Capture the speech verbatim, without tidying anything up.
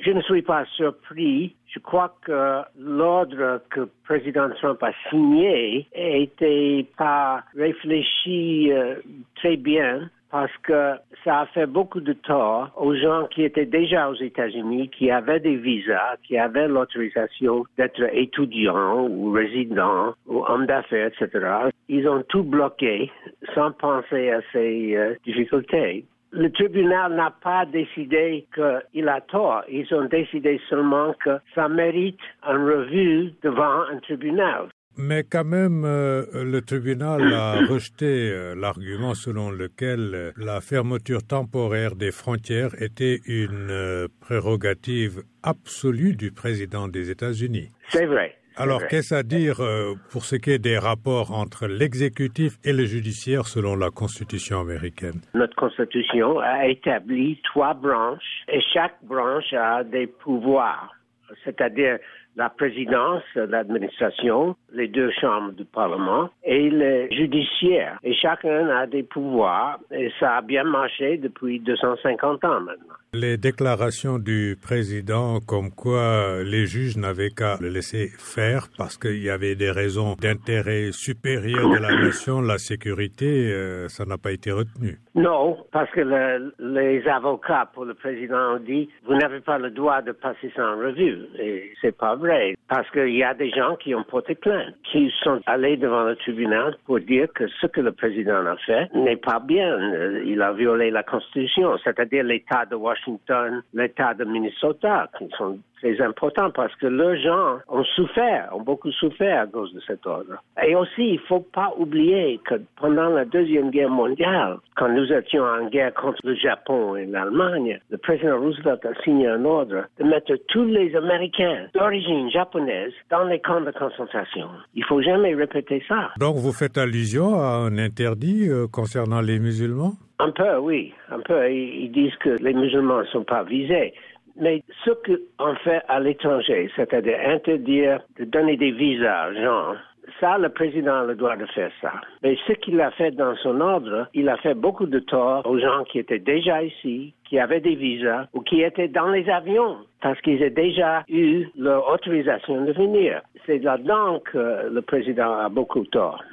Je ne suis pas surpris. Je crois que l'ordre que le président Trump a signé n'était pas réfléchi euh, très bien parce que ça a fait beaucoup de tort aux gens qui étaient déjà aux États-Unis, qui avaient des visas, qui avaient l'autorisation d'être étudiants ou résidents ou hommes d'affaires, et cetera. Ils ont tout bloqué sans penser à ces euh, difficultés. Le tribunal n'a pas décidé qu'il a tort. Ils ont décidé seulement que ça mérite une revue devant un tribunal. Mais quand même, euh, le tribunal a rejeté euh, l'argument selon lequel euh, la fermeture temporaire des frontières était une euh, prérogative absolue du président des États-Unis. C'est vrai. Alors, vrai. qu'est-ce à dire euh, pour ce qui est des rapports entre l'exécutif et le judiciaire selon la Constitution américaine? Notre Constitution a établi trois branches et chaque branche a des pouvoirs, c'est-à-dire la présidence, l'administration, les deux chambres du Parlement et le judiciaire. Et chacun a des pouvoirs et ça a bien marché depuis deux cent cinquante ans maintenant. Les déclarations du président comme quoi les juges n'avaient qu'à le laisser faire parce qu'il y avait des raisons d'intérêt supérieur de la nation, la sécurité, euh, ça n'a pas été retenu. Non, parce que le, les avocats pour le président ont dit « Vous n'avez pas le droit de passer ça en revue ». Et c'est pas vrai, parce qu'il y a des gens qui ont porté plainte, qui sont allés devant le tribunal pour dire que ce que le président a fait n'est pas bien. Il a violé la Constitution, c'est-à-dire l'État de Washington, l'État de Minnesota, qui sont très importants parce que leurs gens ont souffert, ont beaucoup souffert à cause de cet ordre. Et aussi, il ne faut pas oublier que pendant la Deuxième Guerre mondiale, quand nous étions en guerre contre le Japon et l'Allemagne, le président Roosevelt a signé un ordre de mettre tous les Américains d'origine japonaise dans les camps de concentration. Il ne faut jamais répéter ça. Donc, vous faites allusion à un interdit euh, concernant les musulmans? Un peu, oui. Un peu. Ils, ils disent que les musulmans ne sont pas visés. Mais ce qu'on fait à l'étranger, c'est-à-dire interdire de donner des visas aux gens, ça, le président a le droit de faire ça. Mais ce qu'il a fait dans son ordre, il a fait beaucoup de tort aux gens qui étaient déjà ici, qui avaient des visas ou qui étaient dans les avions parce qu'ils avaient déjà eu leur autorisation de venir. C'est là-dedans que le président a beaucoup tort.